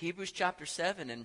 Hebrews chapter 7. And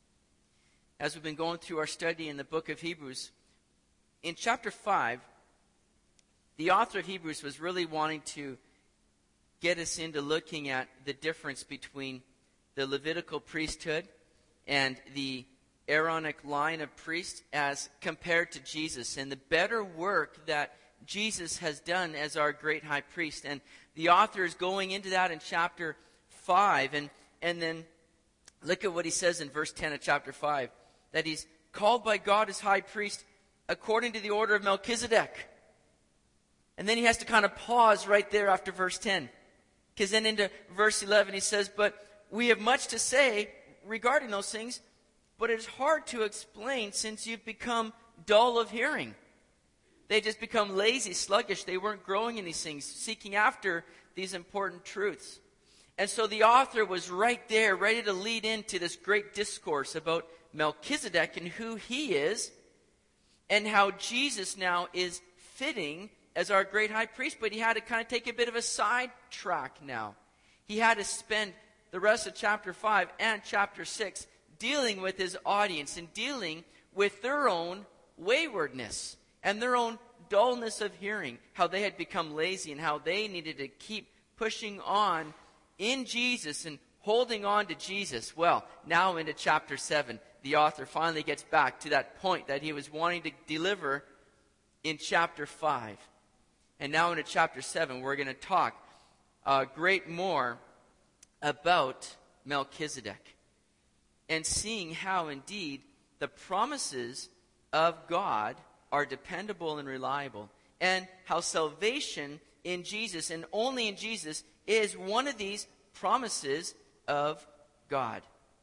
as we've been going through our study in the book of Hebrews, in chapter 5, the author of Hebrews was really wanting to get us into looking at the difference between the Levitical priesthood and the Aaronic line of priests as compared to Jesus, and the better work that Jesus has done as our great high priest. And the author is going into that in chapter 5, and then look at what he says in verse 10 of chapter 5, that he's called by God as high priest according to the order of Melchizedek. And then he has to kind of pause right there after verse 10, because then into verse 11 he says, but we have much to say regarding those things, but it's hard to explain since you've become dull of hearing. They just become lazy, sluggish. They weren't growing in these things, seeking after these important truths. And so the author was right there, ready to lead into this great discourse about Melchizedek and who he is, and how Jesus now is fitting as our great high priest. But he had to kind of take a bit of a sidetrack now. He had to spend the rest of chapter 5 and chapter 6 dealing with his audience and dealing with their own waywardness and their own dullness of hearing, how they had become lazy and how they needed to keep pushing on in Jesus and holding on to Jesus. Well, now into chapter 7, the author finally gets back to that point that he was wanting to deliver in chapter 5. And now into chapter 7, we're going to talk great more about Melchizedek and seeing how indeed the promises of God are dependable and reliable, and how salvation in Jesus and only in Jesus is one of these promises of God.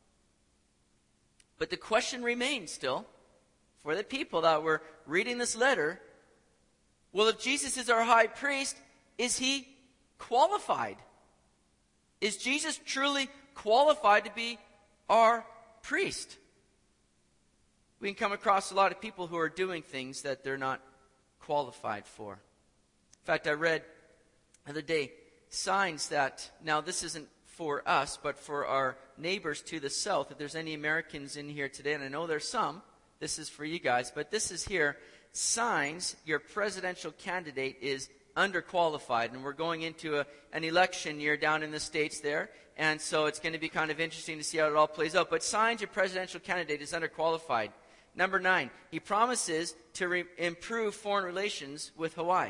But the question remains still for the people that were reading this letter, well, if Jesus is our high priest, is he qualified? Is Jesus truly qualified to be our priest? We can come across a lot of people who are doing things that they're not qualified for. In fact, I read the other day signs that, now this isn't for us, but for our neighbors to the south. If there's any Americans in here today, and I know there's some, this is for you guys, but this is here, signs your presidential candidate is underqualified. And we're going into an election year down in the States there, and so it's going to be kind of interesting to see how it all plays out. But signs your presidential candidate is underqualified. Number 9, he promises to improve foreign relations with Hawaii.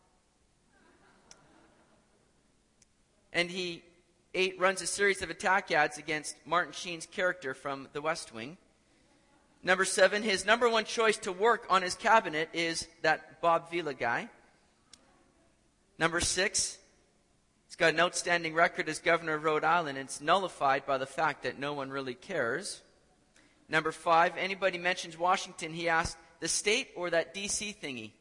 And he runs a series of attack ads against Martin Sheen's character from The West Wing. Number 7, his number one choice to work on his cabinet is that Bob Vila guy. Number 6, he's got an outstanding record as governor of Rhode Island, and it's nullified by the fact that no one really cares. Number 5, anybody mentions Washington, he asks, the state or that D.C. thingy?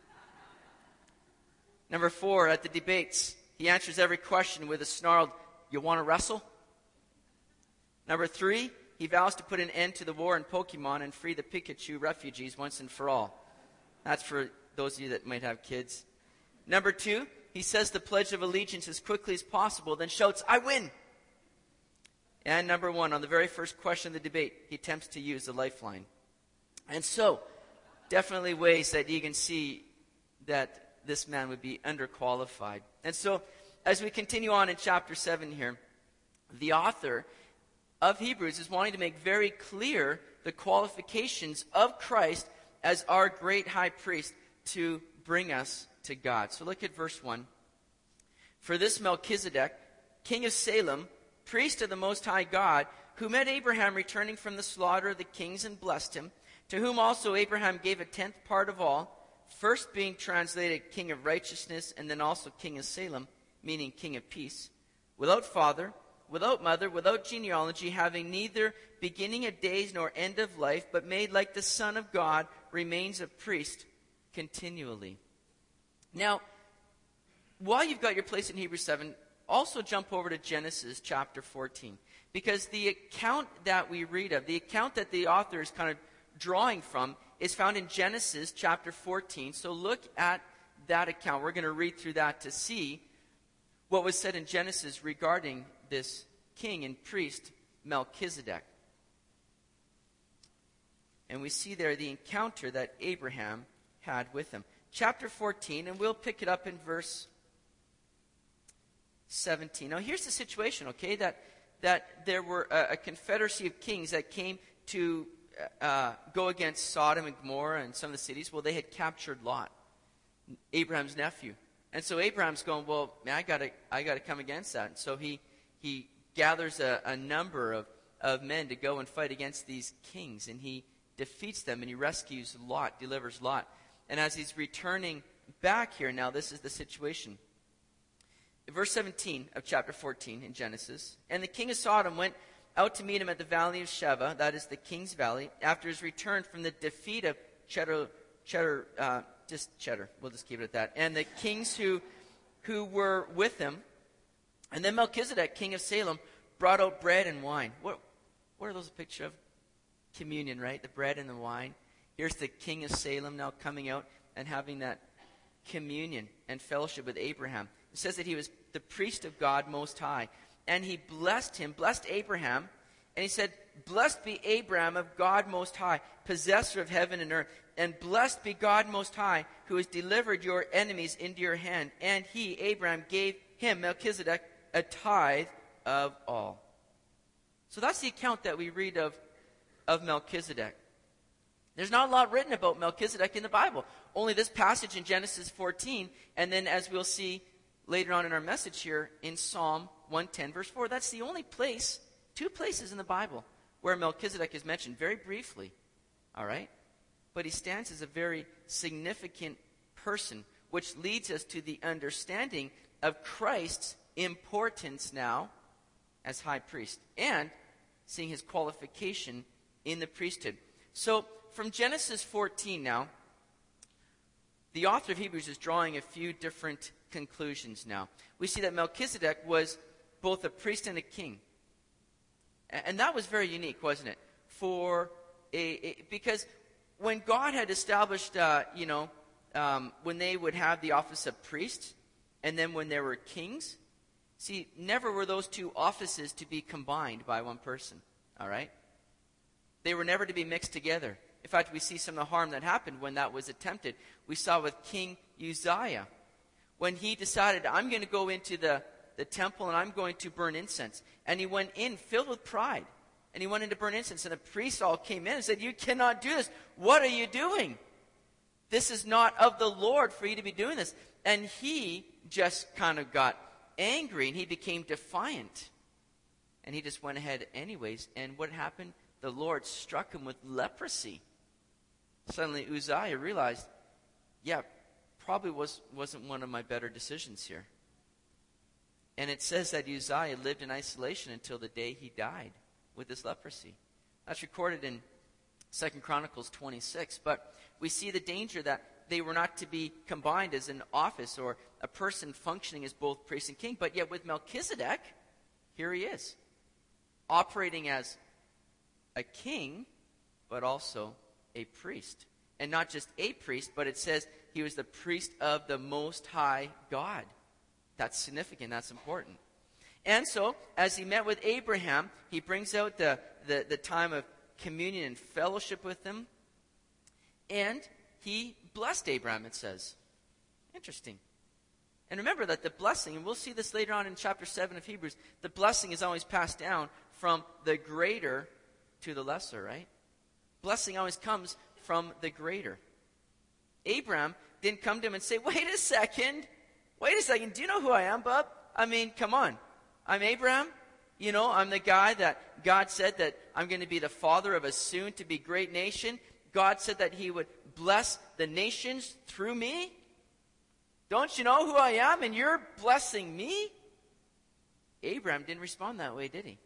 Number 4, at the debates, he answers every question with a snarled, you want to wrestle? Number 3, he vows to put an end to the war in Pokemon and free the Pikachu refugees once and for all. That's for those of you that might have kids. Number 2, he says the Pledge of Allegiance as quickly as possible, then shouts, I win! And number 1, on the very first question of the debate, he attempts to use the lifeline. And so, definitely ways that you can see that this man would be underqualified. And so, as we continue on in chapter 7 here, the author of Hebrews is wanting to make very clear the qualifications of Christ as our great high priest to bring us to God. So look at verse 1. For this Melchizedek, king of Salem, priest of the Most High God, who met Abraham returning from the slaughter of the kings and blessed him, to whom also Abraham gave a 10th part of all, first being translated king of righteousness, and then also king of Salem, meaning king of peace, without father, without mother, without genealogy, having neither beginning of days nor end of life, but made like the Son of God, remains a priest continually. Now, while you've got your place in Hebrews 7, also jump over to Genesis chapter 14. Because the account that we read of, the account that the author is kind of drawing from, is found in Genesis chapter 14. So look at that account. We're going to read through that to see what was said in Genesis regarding this king and priest Melchizedek. And we see there the encounter that Abraham had with him. Chapter 14, and we'll pick it up in verse 17. Now here's the situation, okay, that there were a confederacy of kings that came to go against Sodom and Gomorrah and some of the cities. Well, they had captured Lot, Abraham's nephew. And so Abraham's going, well, man, I gotta come against that. And so he gathers a number of men to go and fight against these kings, and he defeats them, and he rescues Lot, delivers Lot. And as he's returning back here now, this is the situation. Verse 17 of chapter 14 in Genesis. And the king of Sodom went out to meet him at the valley of Sheva, that is the king's valley, after his return from the defeat of Cheddar, we'll just keep it at that. And the kings who were with him. And then Melchizedek, king of Salem, brought out bread and wine. What are those a picture of? Communion, right? The bread and the wine. Here's the king of Salem now coming out and having that communion and fellowship with Abraham. It says that he was the priest of God Most High. And he blessed Abraham, and he said, "Blessed be Abraham of God Most High, possessor of heaven and earth. And blessed be God Most High, who has delivered your enemies into your hand." And he, Abraham, gave him, Melchizedek, a tithe of all. So that's the account that we read of Melchizedek. There's not a lot written about Melchizedek in the Bible. Only this passage in Genesis 14, and then as we'll see later on in our message here in Psalm 110, verse 4. That's the only place, 2 places in the Bible where Melchizedek is mentioned, very briefly. All right? But he stands as a very significant person, which leads us to the understanding of Christ's importance now as high priest, and seeing his qualification in the priesthood. So, from Genesis 14 now, the author of Hebrews is drawing a few different conclusions now. We see that Melchizedek was both a priest and a king. And that was very unique, wasn't it? Because when God had established, when they would have the office of priest, and then when there were kings, see, never were those 2 offices to be combined by one person. All right? They were never to be mixed together. In fact, we see some of the harm that happened when that was attempted. We saw with King Uzziah, when he decided, I'm going to go into the temple and I'm going to burn incense. And he went in filled with pride. And he went in to burn incense. And the priests all came in and said, "You cannot do this. What are you doing? This is not of the Lord for you to be doing this." And he just kind of got angry and he became defiant. And he just went ahead anyways. And what happened? The Lord struck him with leprosy. Suddenly Uzziah realized, probably wasn't one of my better decisions here. And it says that Uzziah lived in isolation until the day he died with this leprosy. That's recorded in 2 Chronicles 26. But we see the danger that they were not to be combined as an office or a person functioning as both priest and king. But yet with Melchizedek, here he is, operating as a king, but also a priest. And not just a priest, but it says he was the priest of the Most High God. That's significant. That's important. And so, as he met with Abraham, he brings out the time of communion and fellowship with him. And he blessed Abraham, it says. Interesting. And remember that the blessing, and we'll see this later on in chapter 7 of Hebrews, the blessing is always passed down from the greater to the lesser, right? Blessing always comes from the greater. Abraham didn't come to him and say, wait a second, do you know who I am, bub? I mean, come on. I'm Abraham. You know, I'm the guy that God said that I'm going to be the father of a soon-to-be great nation. God said that he would bless the nations through me. Don't you know who I am and you're blessing me? Abraham didn't respond that way, did he?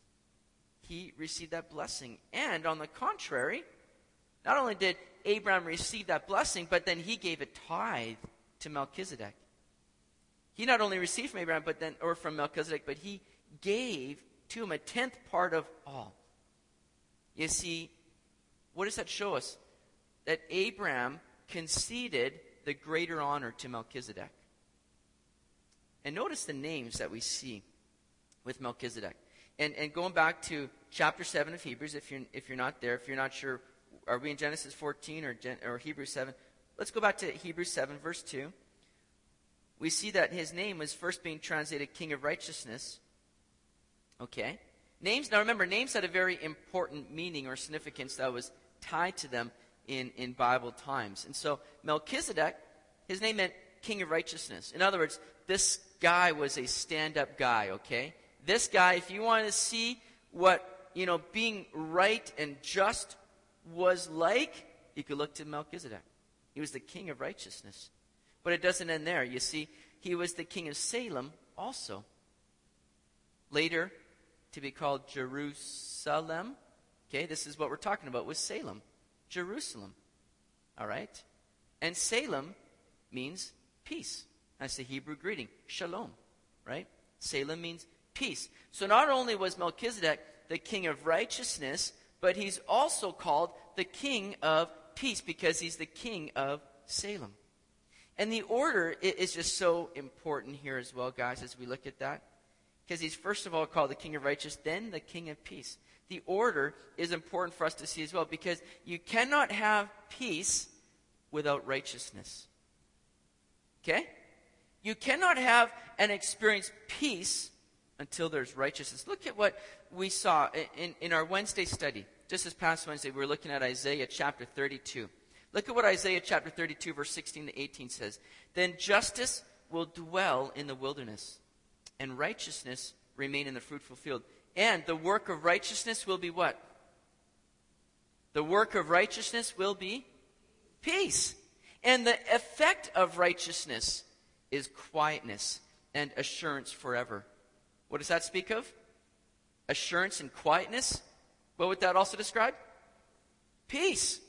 He received that blessing. And on the contrary, not only did Abraham receive that blessing, but then he gave a tithe to Melchizedek. He not only received from Abraham, or from Melchizedek, but he gave to him a 10th part of all. You see, what does that show us? That Abraham conceded the greater honor to Melchizedek. And notice the names that we see with Melchizedek. And going back to chapter 7 of Hebrews, if you're not there, if you're not sure, are we in Genesis 14 or Hebrews 7? Let's go back to Hebrews 7, verse 2. We see that his name was first being translated King of Righteousness. Okay? Names, now remember, names had a very important meaning or significance that was tied to them in Bible times. And so Melchizedek, his name meant King of Righteousness. In other words, this guy was a stand-up guy, okay? This guy, if you want to see what, being right and just was like, you could look to Melchizedek. He was the King of Righteousness. But it doesn't end there. You see, he was the King of Salem also. Later, to be called Jerusalem. Okay, this is what we're talking about with Salem. Jerusalem. All right? And Salem means peace. That's the Hebrew greeting. Shalom. Right? Salem means peace. So not only was Melchizedek the King of Righteousness, but he's also called the King of Peace because he's the King of Salem. And the order is just so important here as well, guys, as we look at that. Because he's first of all called the King of Righteousness, then the King of Peace. The order is important for us to see as well, because you cannot have peace without righteousness. Okay? You cannot have and experience peace until there's righteousness. Look at what we saw in our Wednesday study. Just this past Wednesday, we were looking at Isaiah chapter 32. Look at what Isaiah chapter 32, verse 16 to 18 says. Then justice will dwell in the wilderness, and righteousness remain in the fruitful field. And the work of righteousness will be what? The work of righteousness will be peace. And the effect of righteousness is quietness and assurance forever. What does that speak of? Assurance and quietness. What would that also describe? Peace.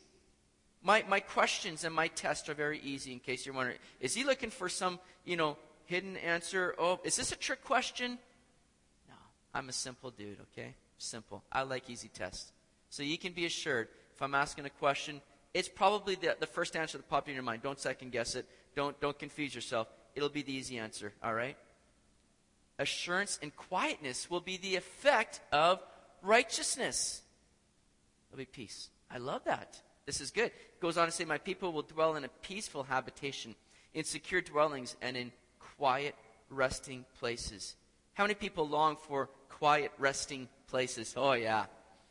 My questions and my tests are very easy, in case you're wondering. Is he looking for some, hidden answer? Oh, is this a trick question? No, I'm a simple dude, okay? Simple. I like easy tests. So you can be assured, if I'm asking a question, it's probably the first answer that popped in your mind. Don't second guess it. Don't confuse yourself. It'll be the easy answer, all right? Assurance and quietness will be the effect of righteousness. It'll be peace. I love that. This is good. It goes on to say, my people will dwell in a peaceful habitation, in secure dwellings, and in quiet resting places. How many people long for quiet resting places? Oh, yeah.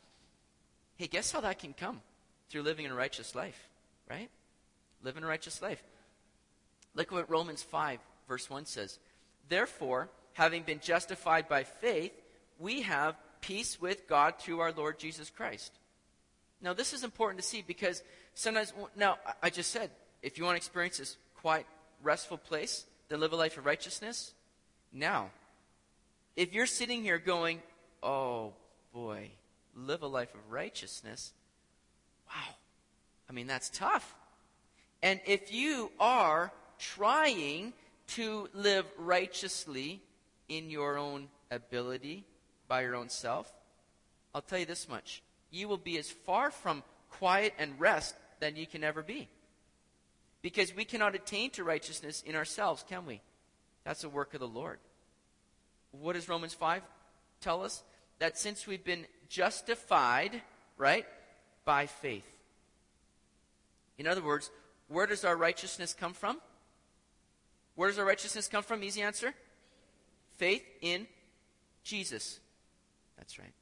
Hey, guess how that can come? Through living a righteous life, right? Living a righteous life. Look at what Romans 5, verse 1 says. Therefore, having been justified by faith, we have peace with God through our Lord Jesus Christ. Now, this is important to see because sometimes, now, I just said, if you want to experience this quiet, restful place, then live a life of righteousness. Now, if you're sitting here going, oh, boy, live a life of righteousness, wow, I mean, that's tough. And if you are trying to live righteously in your own ability, by your own self, I'll tell you this much. You will be as far from quiet and rest than you can ever be. Because we cannot attain to righteousness in ourselves, can we? That's a work of the Lord. What does Romans 5 tell us? That since we've been justified, right, by faith. In other words, where does our righteousness come from? Where does our righteousness come from? Easy answer. Faith in Jesus. That's right.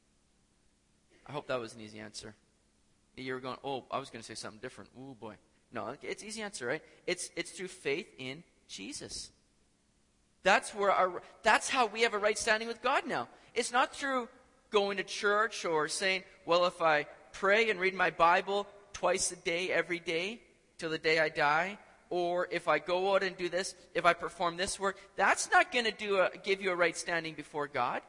I hope that was an easy answer. You were going, oh, I was going to say something different. Oh, boy. No, it's easy answer, right? It's through faith in Jesus. That's how we have a right standing with God now. It's not through going to church or saying, well, if I pray and read my Bible twice a day, every day, till the day I die, or if I go out and do this, if I perform this work, that's not going to give you a right standing before God.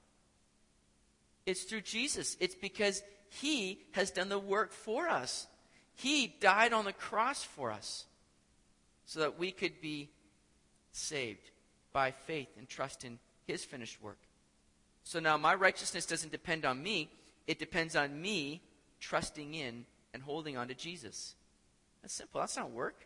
It's through Jesus. It's because he has done the work for us. He died on the cross for us so that we could be saved by faith and trust in his finished work. So now my righteousness doesn't depend on me. It depends on me trusting in and holding on to Jesus. That's simple. That's not work.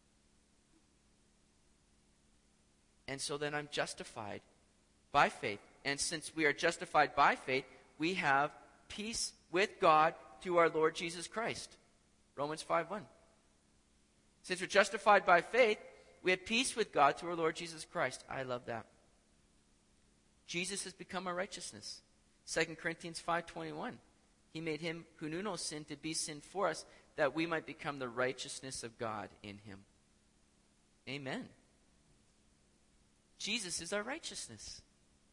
And so then I'm justified by faith And since we are justified by faith, we have peace with God through our Lord Jesus Christ. Romans 5:1. Since we're justified by faith, we have peace with God through our Lord Jesus Christ. I love that. Jesus has become our righteousness. 2 Corinthians 5:21. He made him who knew no sin to be sin for us, that we might become the righteousness of God in him. Amen. Jesus is our righteousness.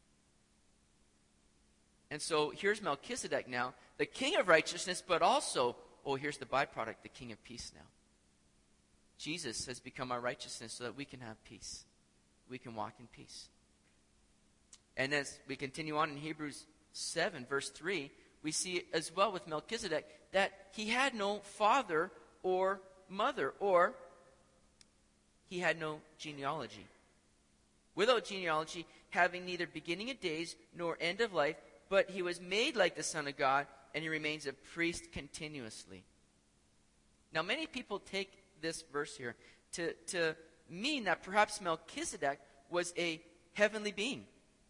And so here's Melchizedek now, the king of righteousness, but also, here's the byproduct, the king of peace now. Jesus has become our righteousness so that we can have peace. We can walk in peace. And as we continue on in Hebrews 7, verse 3, we see as well with Melchizedek that he had no father or mother, or he had no genealogy. Without genealogy, having neither beginning of days nor end of life, but he was made like the Son of God, and he remains a priest continuously. Now, many people take this verse here to mean that perhaps Melchizedek was a heavenly being.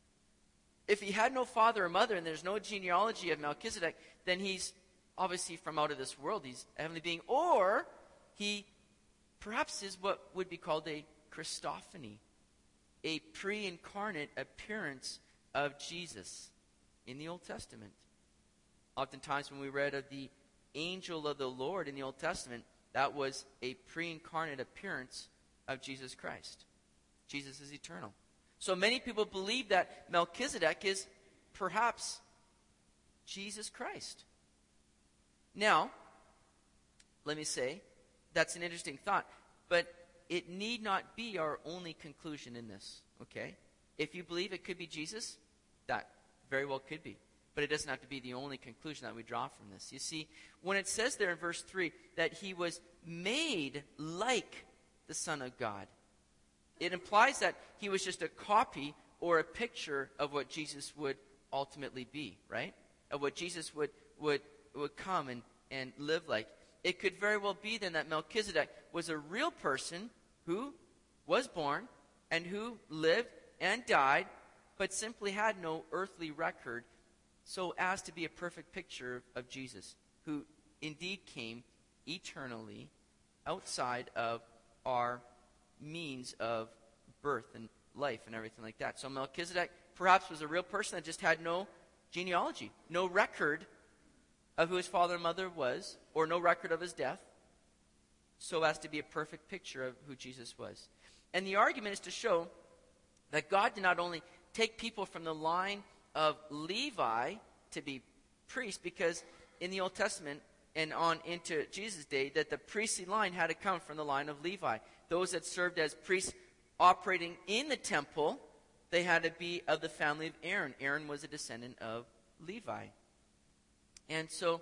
If he had no father or mother and there's no genealogy of Melchizedek, then he's obviously from out of this world. He's a heavenly being. Or he perhaps is what would be called a Christophany, a pre-incarnate appearance of Jesus in the Old Testament. Oftentimes when we read of the angel of the Lord in the Old Testament, that was a pre-incarnate appearance of Jesus Christ. Jesus is eternal. So many people believe that Melchizedek is perhaps Jesus Christ. Now, let me say, that's an interesting thought, but it need not be our only conclusion in this, okay? If you believe it could be Jesus, that very well could be. But it doesn't have to be the only conclusion that we draw from this. You see, when it says there in verse 3 that he was made like the Son of God, it implies that he was just a copy or a picture of what Jesus would ultimately be, right? Of what Jesus would come and live like. It could very well be then that Melchizedek was a real person who was born and who lived and died, but simply had no earthly record, so as to be a perfect picture of Jesus, who indeed came eternally outside of our means of birth and life and everything like that. So Melchizedek perhaps was a real person that just had no genealogy, no record of who his father and mother was, or no record of his death, so as to be a perfect picture of who Jesus was. And the argument is to show that God did not only take people from the line of Levi to be priests, because in the Old Testament and on into Jesus' day, that the priestly line had to come from the line of Levi. Those that served as priests operating in the temple, they had to be of the family of Aaron. Aaron was a descendant of Levi. And so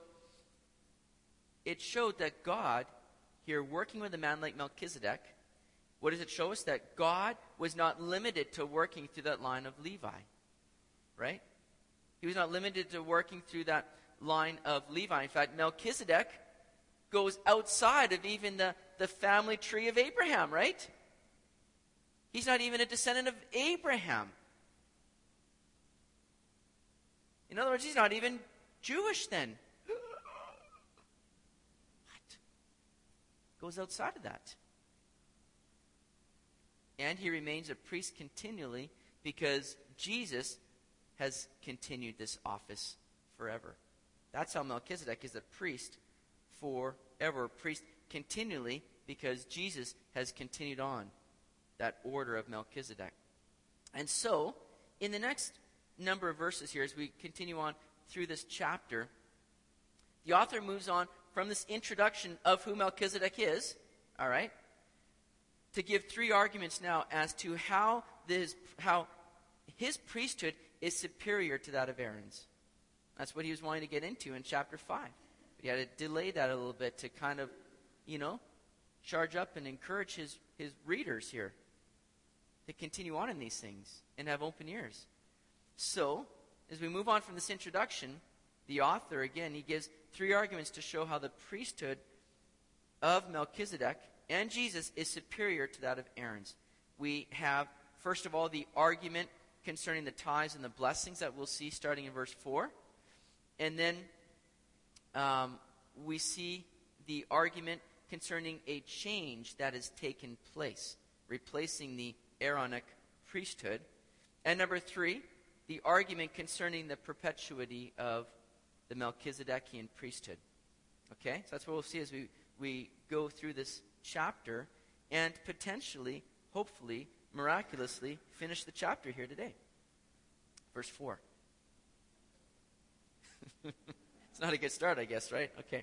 it showed that God, here working with a man like Melchizedek, what does it show us? That God was not limited to working through that line of Levi, right? He was not limited to working through that line of Levi. In fact, Melchizedek goes outside of even the family tree of Abraham, right? He's not even a descendant of Abraham. In other words, he's not even Jewish then. What? Goes outside of that. And he remains a priest continually because Jesus has continued this office forever. That's how Melchizedek is a priest forever. A priest continually because Jesus has continued on that order of Melchizedek. And so, in the next number of verses here, as we continue on through this chapter, the author moves on from this introduction of who Melchizedek is, all right, to give three arguments now as to how his priesthood is superior to that of Aaron's. That's what he was wanting to get into in chapter 5. But he had to delay that a little bit to kind of, charge up and encourage his readers here to continue on in these things and have open ears. So, as we move on from this introduction, the author, again, he gives three arguments to show how the priesthood of Melchizedek and Jesus is superior to that of Aaron's. We have, first of all, the argument concerning the tithes and the blessings that we'll see starting in verse 4. And then we see the argument concerning a change that has taken place, replacing the Aaronic priesthood. And number 3, the argument concerning the perpetuity of the Melchizedekian priesthood. Okay? So that's what we'll see as we go through this chapter and potentially, hopefully, miraculously finish the chapter here today. Verse 4. It's not a good start, I guess, right? Okay.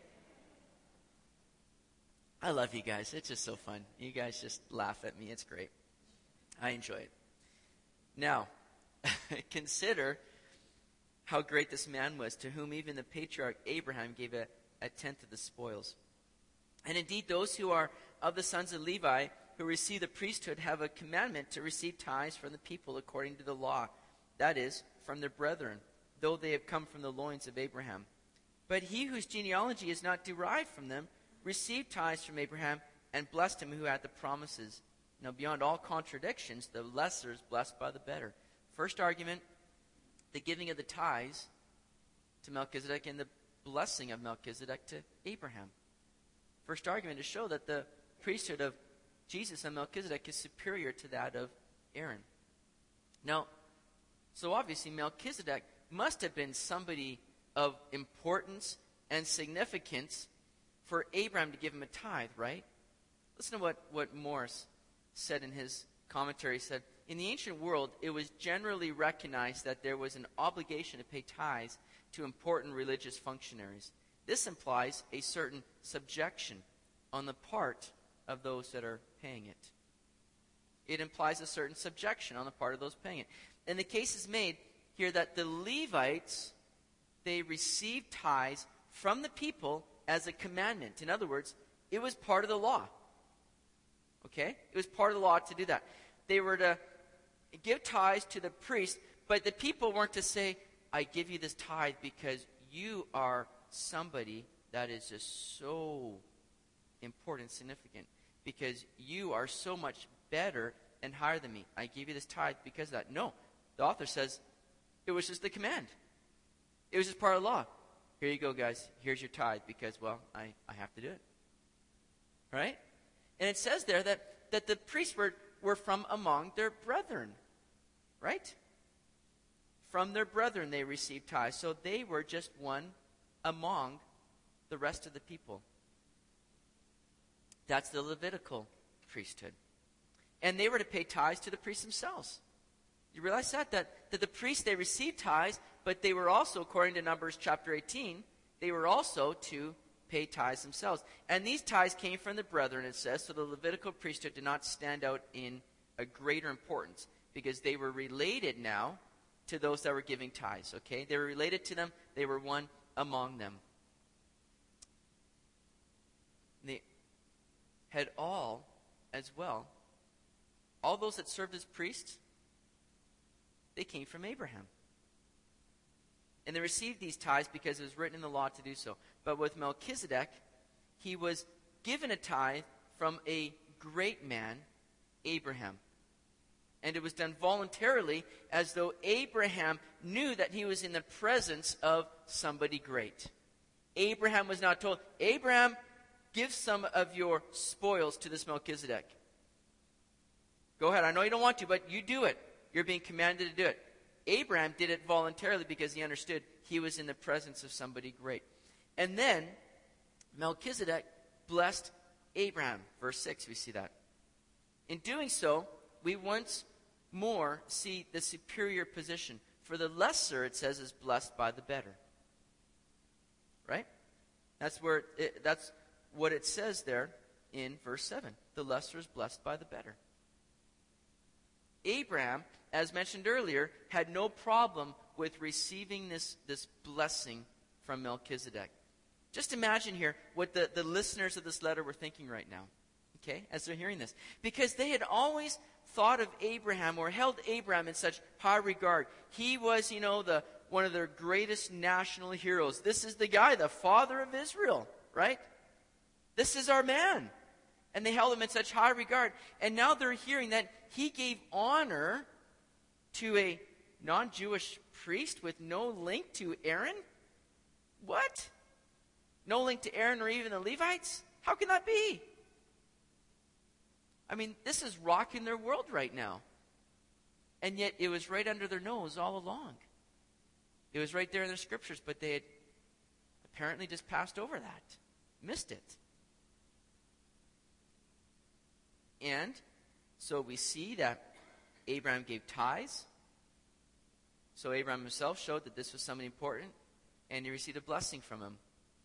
I love you guys. It's just so fun. You guys just laugh at me. It's great. I enjoy it. Now, consider how great this man was, to whom even the patriarch Abraham gave a tenth of the spoils. And indeed, those who are of the sons of Levi, who receive the priesthood, have a commandment to receive tithes from the people according to the law, that is, from their brethren, though they have come from the loins of Abraham. But he whose genealogy is not derived from them received tithes from Abraham and blessed him who had the promises. Now, beyond all contradictions, the lesser is blessed by the better. First argument, the giving of the tithes to Melchizedek and the blessing of Melchizedek to Abraham. First argument to show that the priesthood of Jesus and Melchizedek is superior to that of Aaron. Now, so obviously Melchizedek must have been somebody of importance and significance for Abraham to give him a tithe, right? Listen to what Morris said in his commentary. He said, in the ancient world, it was generally recognized that there was an obligation to pay tithes to important religious functionaries. This implies a certain subjection on the part of those that are paying it. It implies a certain subjection on the part of those paying it. And the case is made here that the Levites, they received tithes from the people as a commandment. In other words, it was part of the law. Okay? It was part of the law to do that. They were to give tithes to the priest, but the people weren't to say, I give you this tithe because you are somebody that is just so important, significant, because you are so much better and higher than me. I give you this tithe because of that. No. The author says it was just the command. It was just part of the law. Here you go, guys. Here's your tithe because, well, I have to do it. Right? And it says there that the priests were from among their brethren. Right? From their brethren they received tithes. So they were just one among the rest of the people. That's the Levitical priesthood. And they were to pay tithes to the priests themselves. You realize that the priests, they received tithes, but they were also, according to Numbers chapter 18, they were also to pay tithes themselves. And these tithes came from the brethren, it says, so the Levitical priesthood did not stand out in a greater importance because they were related now to those that were giving tithes, okay? They were related to them. They were one among them. They had all, as well, all those that served as priests, they came from Abraham. And they received these tithes because it was written in the law to do so. But with Melchizedek, he was given a tithe from a great man, Abraham. And it was done voluntarily as though Abraham knew that he was in the presence of somebody great. Abraham was not told, Abraham, give some of your spoils to this Melchizedek. Go ahead, I know you don't want to, but you do it. You're being commanded to do it. Abraham did it voluntarily because he understood he was in the presence of somebody great. And then Melchizedek blessed Abraham. Verse 6, we see that. In doing so, we once more see the superior position. For the lesser, it says, is blessed by the better. Right? That's what it says there in verse 7. The lesser is blessed by the better. Abraham, as mentioned earlier, had no problem with receiving this blessing from Melchizedek. Just imagine here what the listeners of this letter were thinking right now, okay, as they're hearing this. Because they had always thought of Abraham or held Abraham in such high regard. He was, one of their greatest national heroes. This is the guy, the father of Israel, right? This is our man. And they held him in such high regard. And now they're hearing that he gave honor to a non-Jewish priest with no link to Aaron? What? No link to Aaron or even the Levites? How can that be? I mean, this is rocking their world right now. And yet it was right under their nose all along. It was right there in their scriptures, but they had apparently just passed over that, missed it. And so we see that Abraham gave tithes. So Abraham himself showed that this was something important, and he received a blessing from him.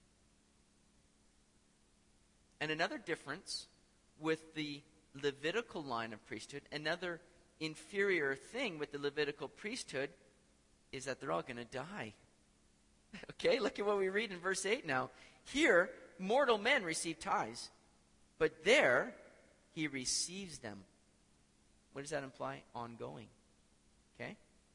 And another difference with the Levitical line of priesthood, another inferior thing with the Levitical priesthood, is that they're all going to die. Okay, look at what we read in verse 8 now. Here, mortal men receive tithes, but there he receives them. What does that imply? Ongoing. Okay?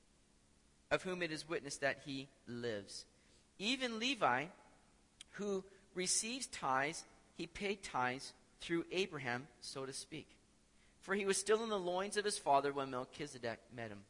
Of whom it is witnessed that he lives. Even Levi, who receives tithes, he paid tithes through Abraham, so to speak. For he was still in the loins of his father when Melchizedek met him.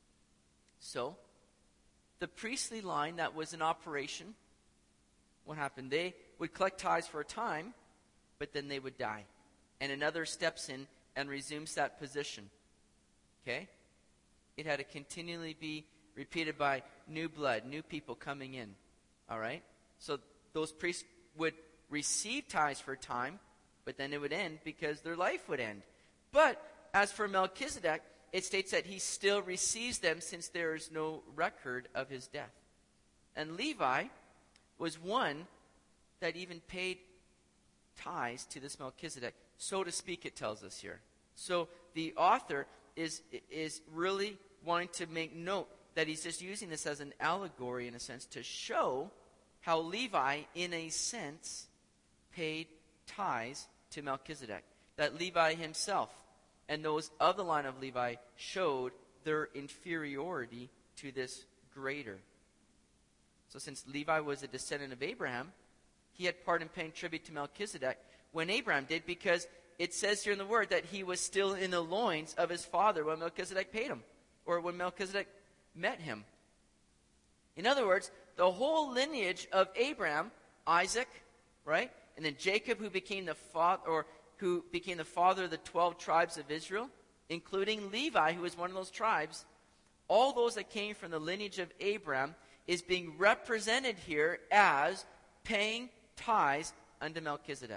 So, the priestly line that was in operation, what happened? They would collect tithes for a time, but then they would die. And another steps in and resumes that position. Okay? It had to continually be repeated by new blood, new people coming in. All right? So those priests would receive tithes for a time, but then it would end because their life would end. But as for Melchizedek, it states that he still receives them since there is no record of his death. And Levi was one that even paid tithes to this Melchizedek, so to speak, it tells us here. So the author is really wanting to make note that he's just using this as an allegory, in a sense, to show how Levi, in a sense, paid tithes to Melchizedek. That Levi himself and those of the line of Levi showed their inferiority to this greater. So since Levi was a descendant of Abraham, he had part in paying tribute to Melchizedek when Abraham did, because it says here in the word that he was still in the loins of his father when Melchizedek paid him, or when Melchizedek met him. In other words, the whole lineage of Abraham, Isaac, right, and then Jacob, who became the father of the 12 tribes of Israel, including Levi, who was one of those tribes, all those that came from the lineage of Abraham is being represented here as paying tithes unto Melchizedek.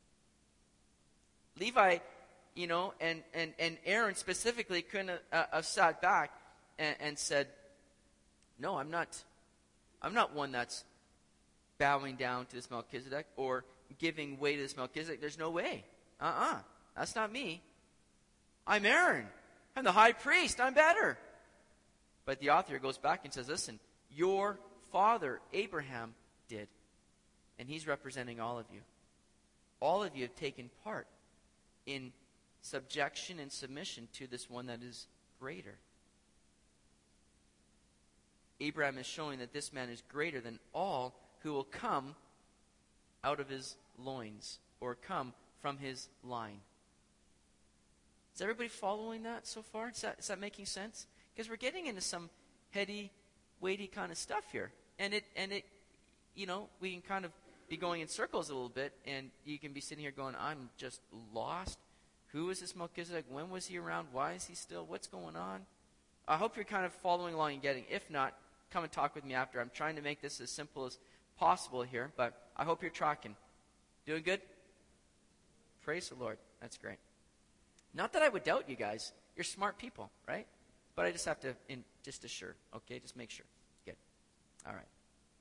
Levi, and Aaron specifically couldn't have sat back and said, no, I'm not one that's bowing down to this Melchizedek or giving way to this Melchizedek. There's no way. That's not me. I'm Aaron. I'm the high priest. I'm better. But the author goes back and says, listen, your father Abraham did. And he's representing all of you. All of you have taken part in subjection and submission to this one that is greater. Abraham is showing that this man is greater than all who will come out of his loins or come from his line. Is everybody following that so far? Is that making sense? Because we're getting into some heady, weighty kind of stuff here. And it, we can kind of be going in circles a little bit, and you can be sitting here going, I'm just lost. Who is this Melchizedek? When was he around? Why is he still? What's going on? I hope you're kind of following along and getting. If not, come and talk with me after. I'm trying to make this as simple as possible here, but I hope you're tracking. Doing good? Praise the Lord. That's great. Not that I would doubt you guys. You're smart people, right? But I just have to just assure. Okay, just make sure. Good. All right.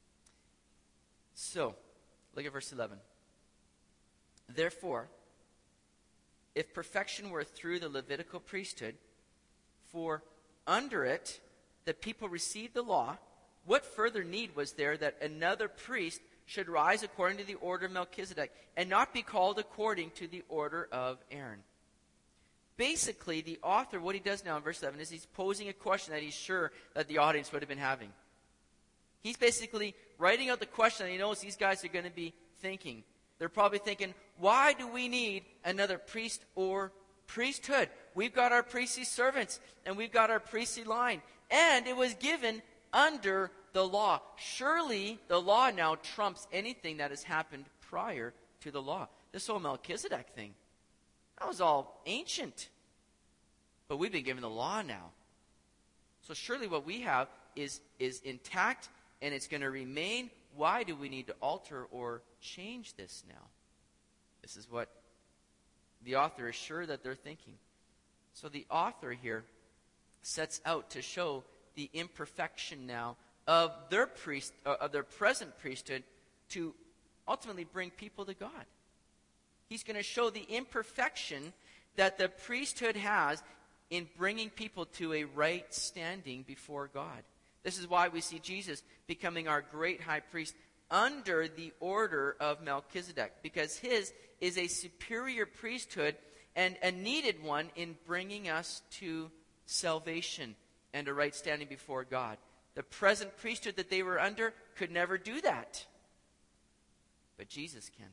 So, look at verse 11. Therefore, if perfection were through the Levitical priesthood, for under it the people received the law, what further need was there that another priest should rise according to the order of Melchizedek and not be called according to the order of Aaron? Basically, the author, what he does now in verse 11 is he's posing a question that he's sure that the audience would have been having. He's basically writing out the question that he knows these guys are going to be thinking. They're probably thinking, why do we need another priest or priesthood? We've got our priestly servants, and we've got our priestly line. and it was given under the law. Surely the law now trumps anything that has happened prior to the law. This whole Melchizedek thing, that was all ancient. But we've been given the law now. So surely what we have is intact, and it's going to remain. Why do we need to alter or change this now? This is what the author is sure that they're thinking. So the author here sets out to show the imperfection now of their present priesthood to ultimately bring people to God. He's going to show the imperfection that the priesthood has in bringing people to a right standing before God. This is why we see Jesus becoming our great high priest under the order of Melchizedek, because his is a superior priesthood and a needed one in bringing us to salvation and a right standing before God. The present priesthood that they were under could never do that. But Jesus can.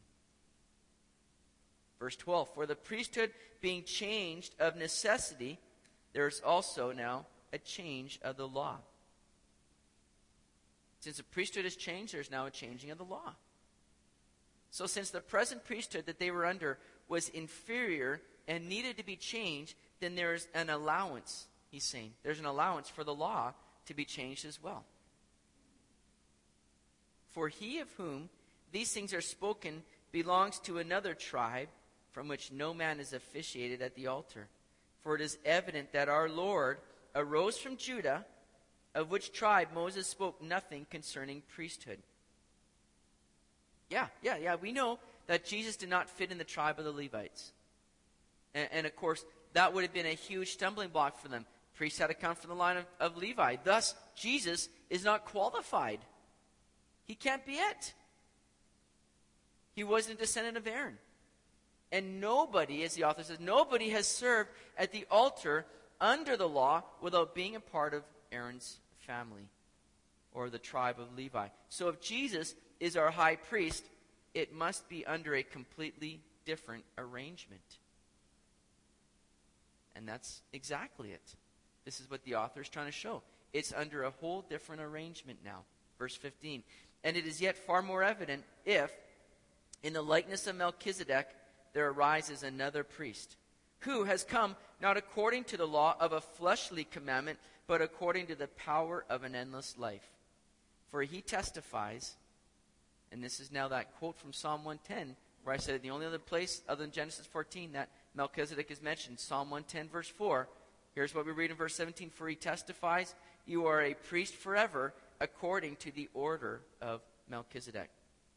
Verse 12, for the priesthood being changed of necessity, there is also now a change of the law. Since the priesthood has changed, there's now a changing of the law. So since the present priesthood that they were under was inferior and needed to be changed, then there's an allowance, he's saying. There's an allowance for the law to be changed as well. For he of whom these things are spoken belongs to another tribe, from which no man is officiated at the altar. For it is evident that our Lord arose from Judah, of which tribe Moses spoke nothing concerning priesthood. Yeah, we know that Jesus did not fit in the tribe of the Levites. And of course, that would have been a huge stumbling block for them. Priests had to come from the line of Levi. Thus, Jesus is not qualified. He can't be it. He wasn't a descendant of Aaron. And nobody, as the author says, nobody has served at the altar under the law without being a part of Aaron's family or the tribe of Levi. So if Jesus is our high priest, it must be under a completely different arrangement. And that's exactly it. This is what the author is trying to show. It's under a whole different arrangement now. Verse 15. And it is yet far more evident if, in the likeness of Melchizedek, there arises another priest, who has come not according to the law of a fleshly commandment, but according to the power of an endless life. For he testifies, and this is now that quote from Psalm 110, where I said the only other place other than Genesis 14 that Melchizedek is mentioned, Psalm 110, verse 4. Here's what we read in verse 17. For he testifies, you are a priest forever, according to the order of Melchizedek.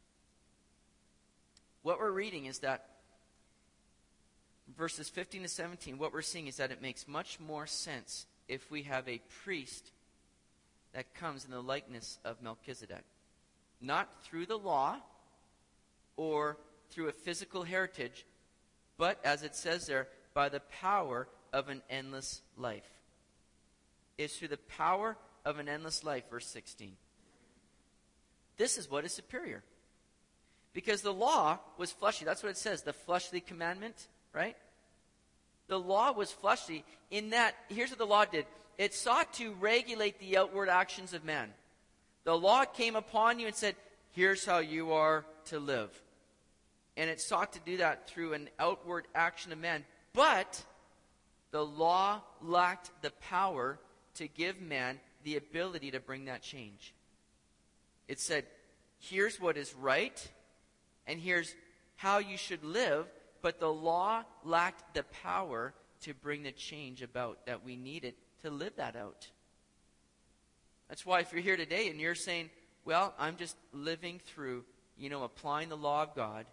What we're reading is that verses 15 to 17, what we're seeing is that it makes much more sense if we have a priest that comes in the likeness of Melchizedek. Not through the law or through a physical heritage, but, as it says there, by the power of an endless life. It's through the power of an endless life, verse 16. This is what is superior. Because the law was fleshly. That's what it says, the fleshly commandment, right? The law was fleshly in that, here's what the law did. It sought to regulate the outward actions of man. The law came upon you and said, here's how you are to live. And it sought to do that through an outward action of man. But the law lacked the power to give man the ability to bring that change. It said, here's what is right, and here's how you should live, but the law lacked the power to bring the change about that we needed to live that out. That's why if you're here today and you're saying, well, I'm just living through, applying the law of God,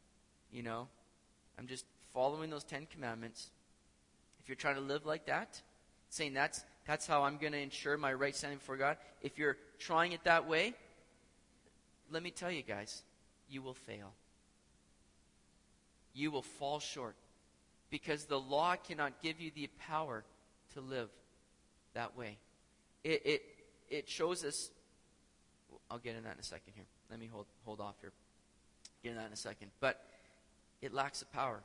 I'm just following those 10 commandments. If you're trying to live like that, saying that's how I'm going to ensure my right standing before God, if you're trying it that way, let me tell you guys, you will fail. You will fall short because the law cannot give you the power to live that way. It shows us. I'll get into that in a second here. Let me hold off here. Get into that in a second. But it lacks the power.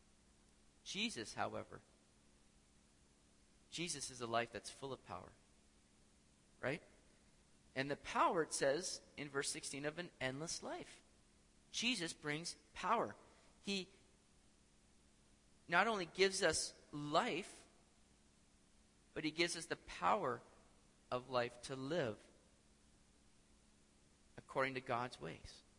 Jesus, however, Jesus is a life that's full of power. right? And the power, it says in verse 16, of an endless life. Jesus brings power. He not only gives us life, but he gives us the power of life to live according to God's ways.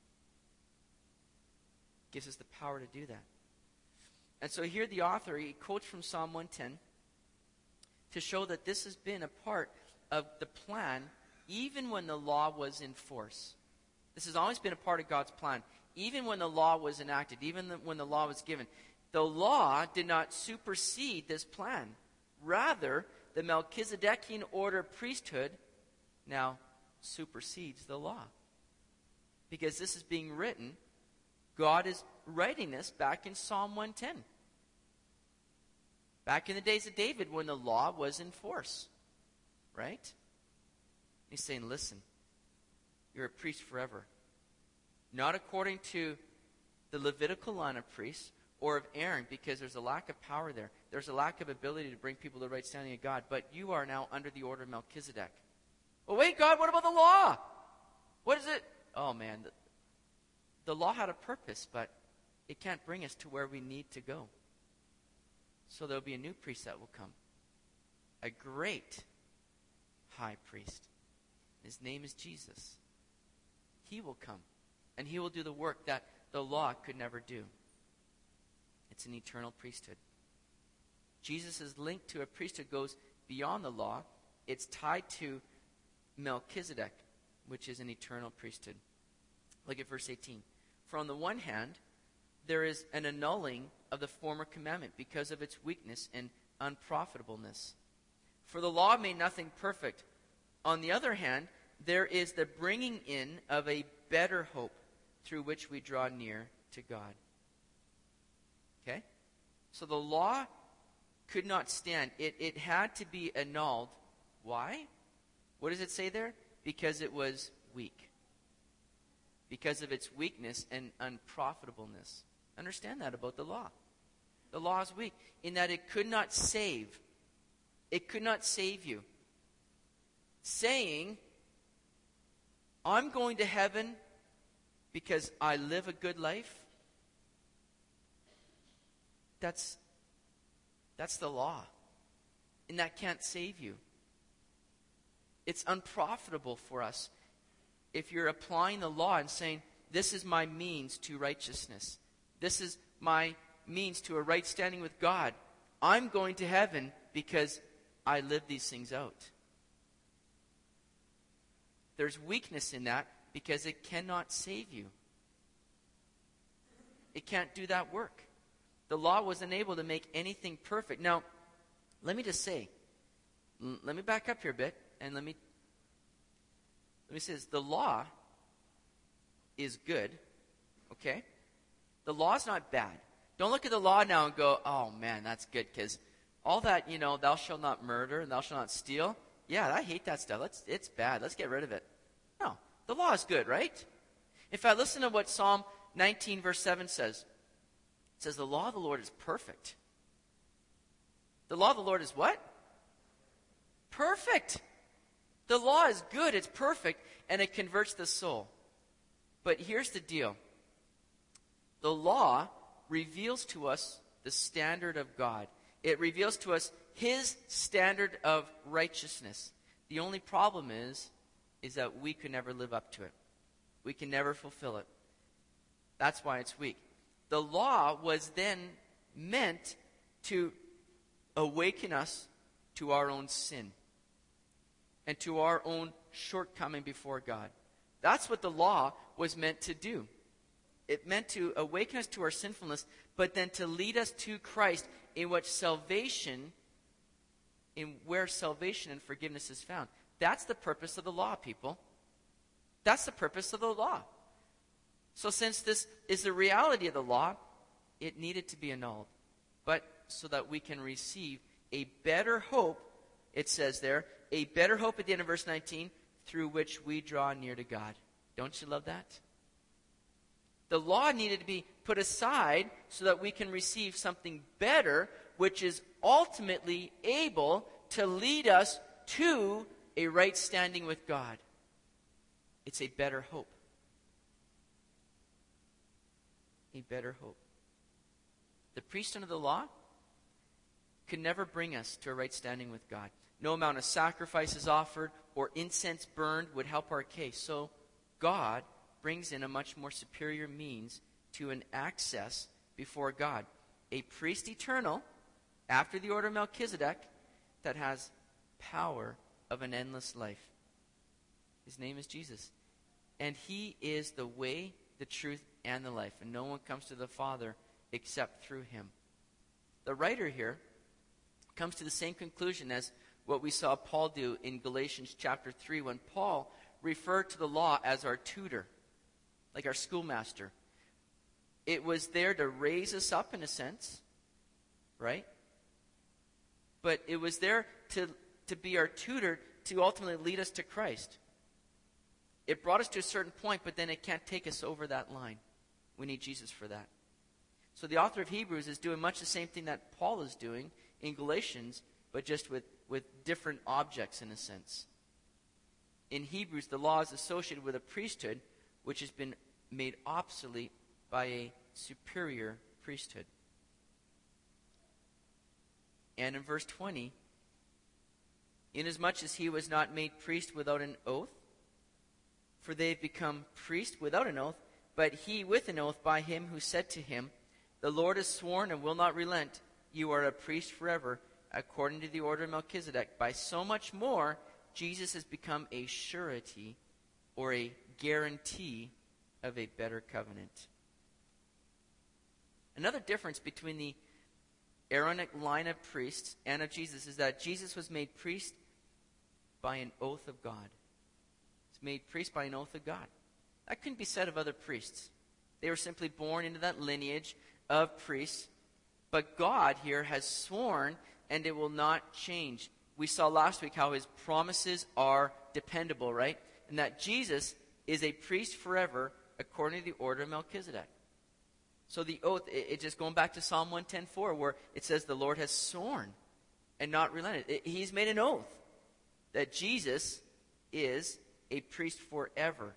Gives us the power to do that. And so here the author, he quotes from Psalm 110 to show that this has been a part of the plan even when the law was in force. This has always been a part of God's plan. Even when the law was enacted, even when the law was given. The law did not supersede this plan. Rather, the Melchizedekian order priesthood now supersedes the law. Because this is being written, God is writing this back in Psalm 110. Back in the days of David when the law was in force. Right? He's saying, listen, you're a priest forever. Not according to the Levitical line of priests or of Aaron, because there's a lack of power there. There's a lack of ability to bring people to the right standing of God. But you are now under the order of Melchizedek. Well, wait, God, what about the law? What is it? Oh, man, the law had a purpose, but it can't bring us to where we need to go. So there'll be a new priest that will come. A great high priest. His name is Jesus. He will come, and he will do the work that the law could never do. It's an eternal priesthood. Jesus' link to a priesthood goes beyond the law. It's tied to Melchizedek, which is an eternal priesthood. Look at verse 18. For on the one hand, there is an annulling of the former commandment because of its weakness and unprofitableness. For the law made nothing perfect. On the other hand, there is the bringing in of a better hope through which we draw near to God. Okay? So the law could not stand. It had to be annulled. Why? What does it say there? Because it was weak. Because of its weakness and unprofitableness. Understand that about the law. The law is weak in that it could not save. It could not save you. Saying, I'm going to heaven because I live a good life. That's the law. And that can't save you. It's unprofitable for us if you're applying the law and saying, this is my means to righteousness. This is my means to a right standing with God. I'm going to heaven because I live these things out. There's weakness in that because it cannot save you. It can't do that work. The law wasn't able to make anything perfect. Now, let me just say, let me back up here a bit, and let me say this. The law is good, okay? The law is not bad. Don't look at the law now and go, oh man, that's good, because all that, thou shalt not murder and thou shalt not steal, yeah, I hate that stuff. It's bad. Let's get rid of it. No, the law is good, right? In fact, listen to what Psalm 19 verse 7 says. It says, the law of the Lord is perfect. The law of the Lord is what? Perfect. The law is good, it's perfect, and it converts the soul. But here's the deal. The law reveals to us the standard of God. It reveals to us his standard of righteousness. The only problem is that we could never live up to it. We can never fulfill it. That's why it's weak. The law was then meant to awaken us to our own sin and to our own shortcoming before God. That's what the law was meant to do. It meant to awaken us to our sinfulness, but then to lead us to Christ in where salvation and forgiveness is found. That's the purpose of the law, people. That's the purpose of the law. So since this is the reality of the law, it needed to be annulled. But so that we can receive a better hope, it says there, a better hope at the end of verse 19, through which we draw near to God. Don't you love that? The law needed to be put aside so that we can receive something better, which is ultimately able to lead us to a right standing with God. It's a better hope. A better hope. The priest under the law could never bring us to a right standing with God. No amount of sacrifices offered or incense burned would help our case. So God brings in a much more superior means to an access before God. A priest eternal, after the order of Melchizedek, that has power of an endless life. His name is Jesus. And he is the way, the truth, and the life. And no one comes to the Father except through him. The writer here comes to the same conclusion as what we saw Paul do in Galatians chapter 3, when Paul referred to the law as our tutor, like our schoolmaster. It was there to raise us up in a sense, right? But it was there to be our tutor to ultimately lead us to Christ. It brought us to a certain point, but then it can't take us over that line. We need Jesus for that. So the author of Hebrews is doing much the same thing that Paul is doing in Galatians, but just with different objects in a sense. In Hebrews, the law is associated with a priesthood which has been made obsolete by a superior priesthood. And in verse 20, inasmuch as he was not made priest without an oath, for they have become priests without an oath, but he with an oath by him who said to him, the Lord has sworn and will not relent, you are a priest forever, according to the order of Melchizedek. By so much more, Jesus has become a surety or a guarantee of a better covenant. Another difference between the Aaronic line of priests and of Jesus is that Jesus was made priest by an oath of God. He's made priest by an oath of God. That couldn't be said of other priests. They were simply born into that lineage of priests. But God here has sworn, and it will not change. We saw last week how his promises are dependable, right? And that Jesus is a priest forever according to the order of Melchizedek. So the oath, it just going back to Psalm 110:4, where it says the Lord has sworn and not relented. He's made an oath that Jesus is a priest forever.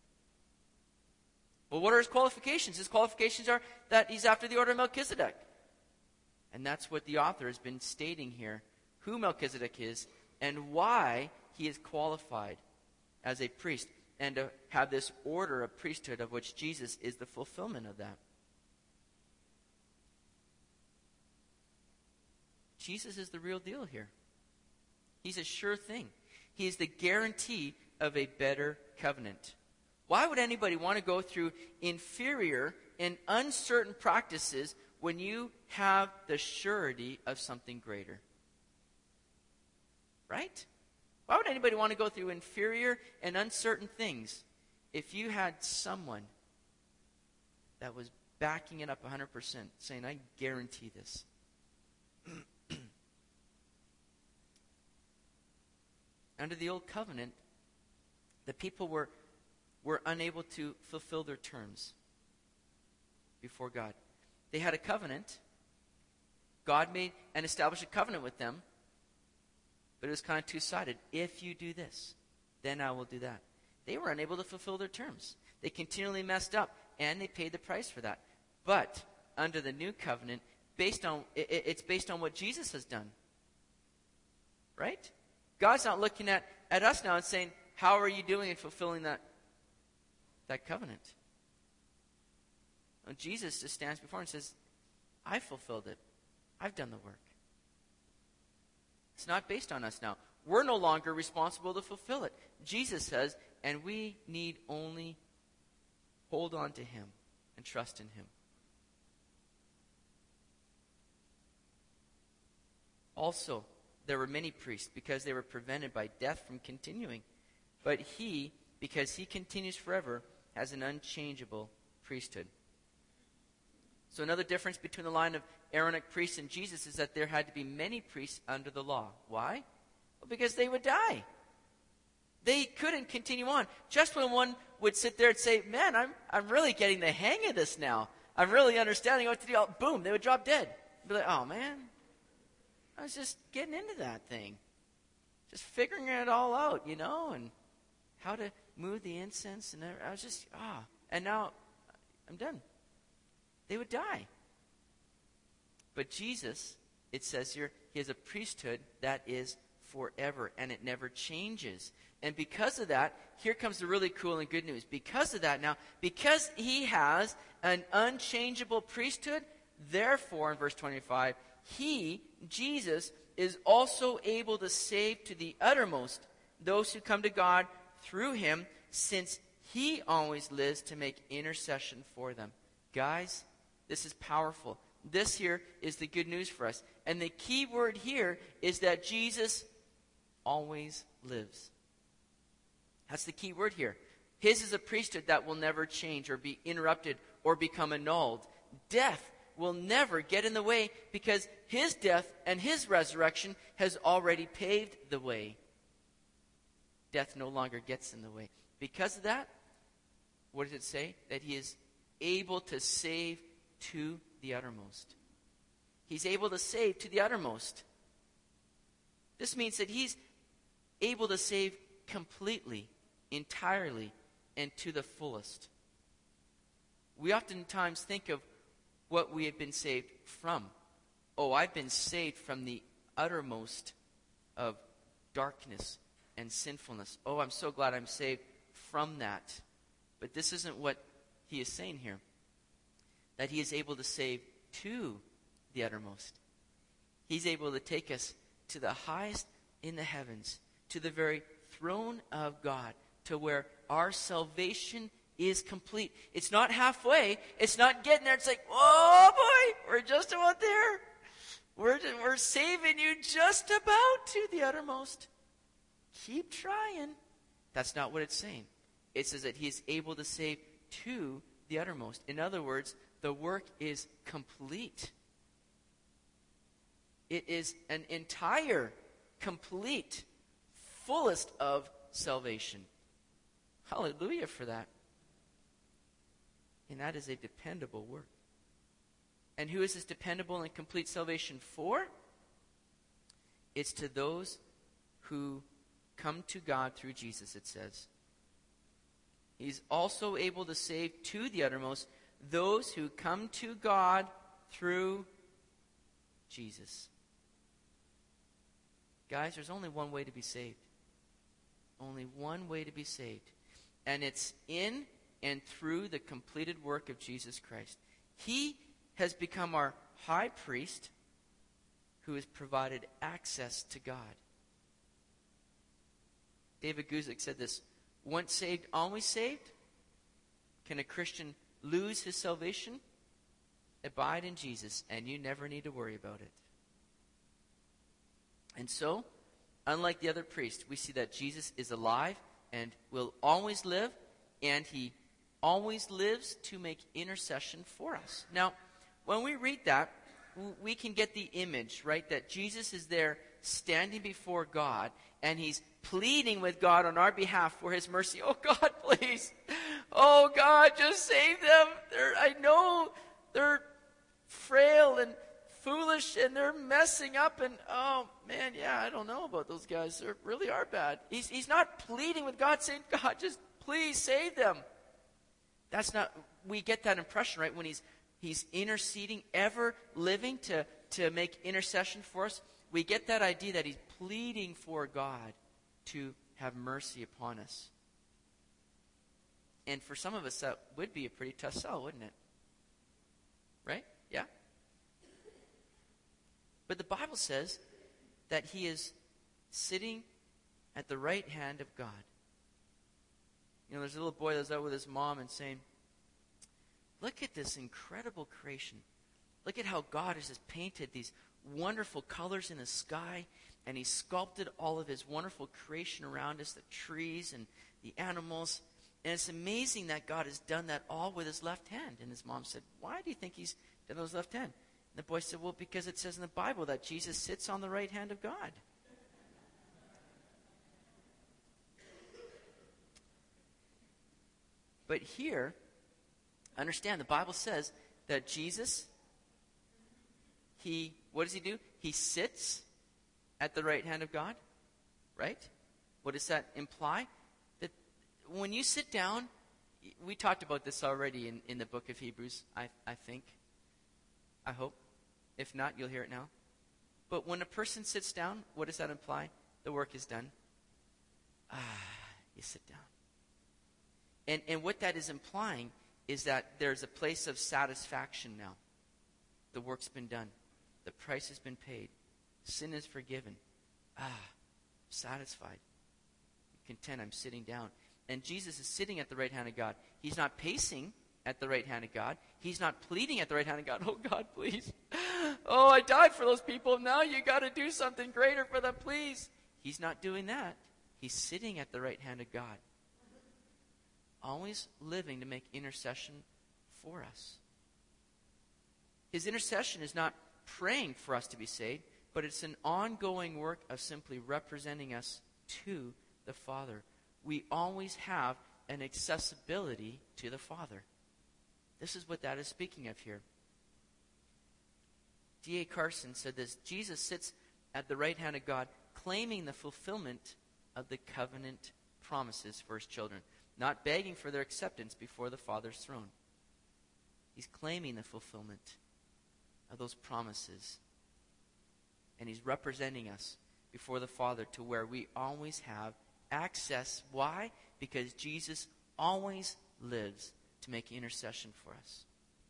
Well, what are his qualifications? His qualifications are that he's after the order of Melchizedek. And that's what the author has been stating here, who Melchizedek is and why he is qualified as a priest, and to have this order of priesthood of which Jesus is the fulfillment of that. Jesus is the real deal here. He's a sure thing. He is the guarantee of a better covenant. Why would anybody want to go through inferior and uncertain practices when you have the surety of something greater? Right? Why would anybody want to go through inferior and uncertain things if you had someone that was backing it up 100%, saying, I guarantee this? Under the old covenant, the people were unable to fulfill their terms before God. They had a covenant. God made and established a covenant with them, but it was kind of two-sided. If you do this, then I will do that. They were unable to fulfill their terms. They continually messed up, and they paid the price for that. But under the new covenant, it's based on what Jesus has done. Right? God's not looking at us now and saying, how are you doing in fulfilling that covenant? And Jesus just stands before and says, I fulfilled it. I've done the work. It's not based on us now. We're no longer responsible to fulfill it. Jesus says, and we need only hold on to him and trust in him. Also, there were many priests because they were prevented by death from continuing. But he, because he continues forever, has an unchangeable priesthood. So another difference between the line of Aaronic priests and Jesus is that there had to be many priests under the law. Why? Well, because they would die. They couldn't continue on. Just when one would sit there and say, man, I'm really getting the hang of this now. I'm really understanding what to do. Boom, they would drop dead. Be like, oh man, I was just getting into that thing. just figuring it all out, and how to move the incense. And I was just, and now I'm done. They would die. But Jesus, it says here, he has a priesthood that is forever, and it never changes. And because of that, here comes the really cool and good news. Because of that now, because he has an unchangeable priesthood, therefore, in verse 25, he, Jesus, is also able to save to the uttermost those who come to God through him, since he always lives to make intercession for them. Guys, this is powerful. This here is the good news for us. And the key word here is that Jesus always lives. That's the key word here. His is a priesthood that will never change or be interrupted or become annulled. Death will never get in the way because his death and his resurrection has already paved the way. Death no longer gets in the way. Because of that, what does it say? That he is able to save to the uttermost. He's able to save to the uttermost. This means that he's able to save completely, entirely, and to the fullest. We oftentimes think of what we have been saved from. Oh, I've been saved from the uttermost of darkness and sinfulness. Oh, I'm so glad I'm saved from that. But this isn't what he is saying here. That he is able to save to the uttermost. He's able to take us to the highest in the heavens, to the very throne of God, to where our salvation is complete. It's not halfway. It's not getting there. It's like, oh boy, we're just about there. We're saving you just about to the uttermost. Keep trying. That's not what it's saying. It says that he is able to save to the uttermost. In other words, the work is complete. It is an entire, complete, fullest of salvation. Hallelujah for that. And that is a dependable work. And who is this dependable and complete salvation for? It's to those who come to God through Jesus, it says. He's also able to save to the uttermost those who come to God through Jesus. Guys, there's only one way to be saved. Only one way to be saved. And it's in and through the completed work of Jesus Christ. He has become our high priest who has provided access to God. David Guzik said this, once saved, always saved? Can a Christian lose his salvation? Abide in Jesus, and you never need to worry about it. And so, unlike the other priest, we see that Jesus is alive and will always live, and he always lives to make intercession for us. Now, when we read that, we can get the image, right, that Jesus is there standing before God, and he's pleading with God on our behalf for his mercy. Oh, God, please. Oh, God, just save them. I know they're frail and foolish, and they're messing up, and oh, man, yeah, I don't know about those guys. They really are bad. He's not pleading with God, saying, God, just please save them. That's not, we get that impression, right, when he's interceding, ever living to make intercession for us. We get that idea that he's pleading for God to have mercy upon us. And for some of us, that would be a pretty tough sell, wouldn't it? Right? Yeah? But the Bible says that he is sitting at the right hand of God. You know, there's a little boy that was out with his mom and saying, look at this incredible creation. Look at how God has just painted these wonderful colors in the sky, and he sculpted all of his wonderful creation around us, the trees and the animals. And it's amazing that God has done that all with his left hand. And his mom said, why do you think he's done it with his left hand? And the boy said, well, because it says in the Bible that Jesus sits on the right hand of God. But here, understand, the Bible says that Jesus, what does he do? He sits at the right hand of God, right? What does that imply? That when you sit down, we talked about this already in the book of Hebrews, I think. I hope. If not, you'll hear it now. But when a person sits down, what does that imply? The work is done. You sit down. And what that is implying is that there's a place of satisfaction now. The work's been done. The price has been paid. Sin is forgiven. Satisfied. Content, I'm sitting down. And Jesus is sitting at the right hand of God. He's not pacing at the right hand of God. He's not pleading at the right hand of God. Oh, God, please. Oh, I died for those people. Now you got to do something greater for them, please. He's not doing that. He's sitting at the right hand of God. Always living to make intercession for us. His intercession is not praying for us to be saved, but it's an ongoing work of simply representing us to the Father. We always have an accessibility to the Father. This is what that is speaking of here. D.A. Carson said this: Jesus sits at the right hand of God, claiming the fulfillment of the covenant promises for his children, not begging for their acceptance before the Father's throne. He's claiming the fulfillment of those promises. And he's representing us before the Father to where we always have access. Why? Because Jesus always lives to make intercession for us.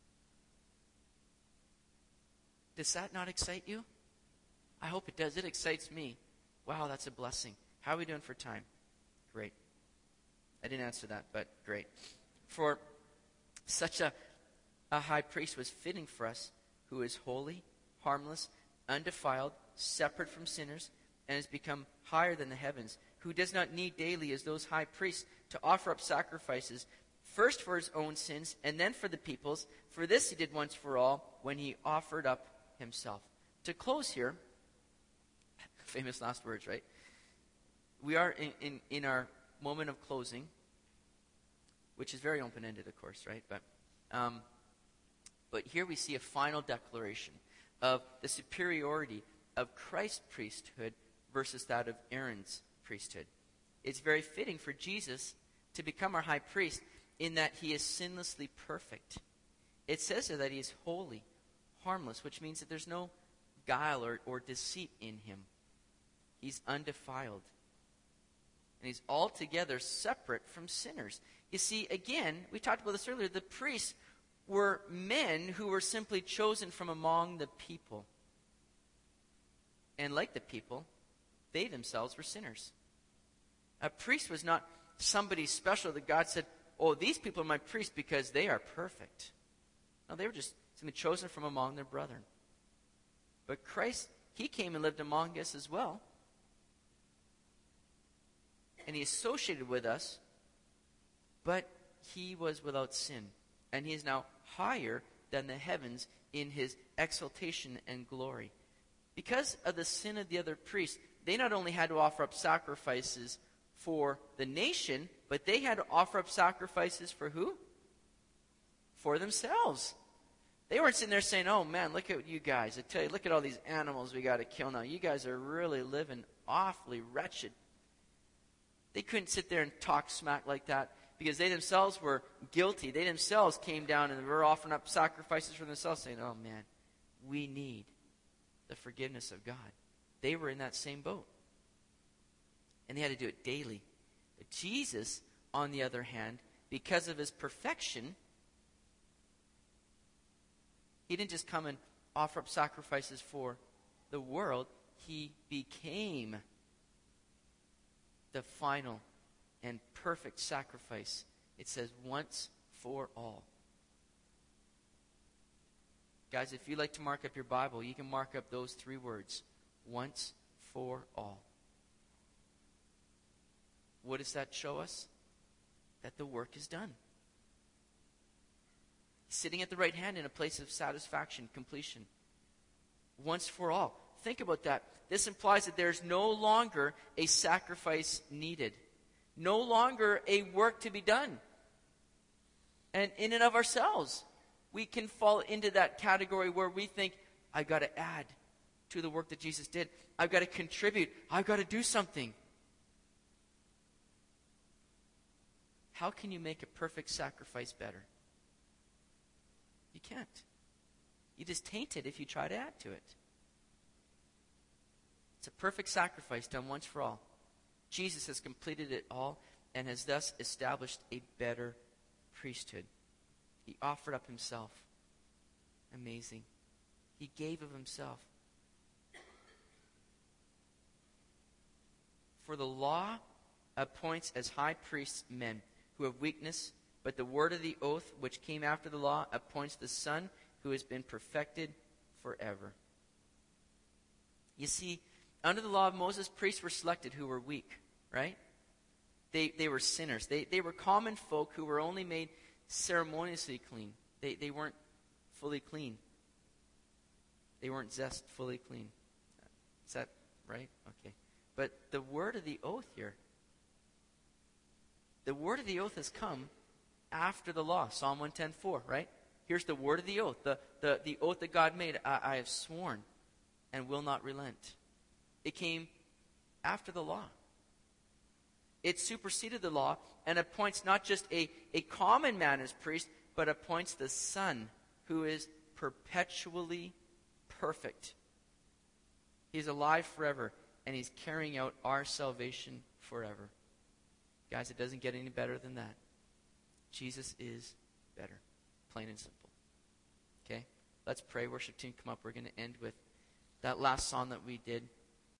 Does that not excite you? I hope it does. It excites me. Wow, that's a blessing. How are we doing for time? Great. I didn't answer that, but great. For such a high priest was fitting for us, who is holy, harmless, undefiled, separate from sinners, and has become higher than the heavens, who does not need daily, as those high priests, to offer up sacrifices, first for his own sins, and then for the people's. For this he did once for all, when he offered up himself. To close here, famous last words, right? We are in our moment of closing, which is very open-ended, of course, right? But here we see a final declaration of the superiority of Christ's priesthood versus that of Aaron's priesthood. It's very fitting for Jesus to become our high priest in that he is sinlessly perfect. It says there that he is holy, harmless, which means that there's no guile or deceit in him. He's undefiled. And he's altogether separate from sinners. You see, again, we talked about this earlier, the priests were men who were simply chosen from among the people. And like the people, they themselves were sinners. A priest was not somebody special that God said, oh, these people are my priests because they are perfect. No, they were just simply chosen from among their brethren. But Christ, he came and lived among us as well. And he associated with us, but he was without sin. And he is now higher than the heavens in his exaltation and glory. Because of the sin of the other priests, they not only had to offer up sacrifices for the nation, but they had to offer up sacrifices for who? For themselves. They weren't sitting there saying, oh man, look at you guys. I tell you, look at all these animals we got to kill now. You guys are really living awfully wretched. They couldn't sit there and talk smack like that because they themselves were guilty. They themselves came down and were offering up sacrifices for themselves, saying, oh man, we need the forgiveness of God. They were in that same boat. And they had to do it daily. But Jesus, on the other hand, because of his perfection, he didn't just come and offer up sacrifices for the world. He became the final and perfect sacrifice. It says once for all. Guys, if you like to mark up your Bible, you can mark up those 3 words. Once for all. What does that show us? That the work is done. Sitting at the right hand in a place of satisfaction, completion. Once for all. Think about that. This implies that there's no longer a sacrifice needed. No longer a work to be done. And in and of ourselves, we can fall into that category where we think, I've got to add to the work that Jesus did. I've got to contribute. I've got to do something. how can you make a perfect sacrifice better? You can't. You just taint it if you try to add to it. It's a perfect sacrifice done once for all. Jesus has completed it all and has thus established a better priesthood. He offered up himself. Amazing. He gave of himself. For the law appoints as high priests men who have weakness, but the word of the oath which came after the law appoints the Son who has been perfected forever. You see, under the law of Moses, priests were selected who were weak, right? They were sinners. They were common folk who were only made ceremoniously clean. They weren't fully clean. They weren't fully clean. Is that right? Okay. But the word of the oath here, the word of the oath has come after the law. Psalm 110:4, right? Here's the word of the oath, the oath that God made. I have sworn and will not relent. It came after the law. It superseded the law and appoints not just a common man as priest, but appoints the Son who is perpetually perfect. He's alive forever, and he's carrying out our salvation forever. Guys, it doesn't get any better than that. Jesus is better, plain and simple. Okay? Let's pray. Worship team, come up. We're going to end with that last song that we did.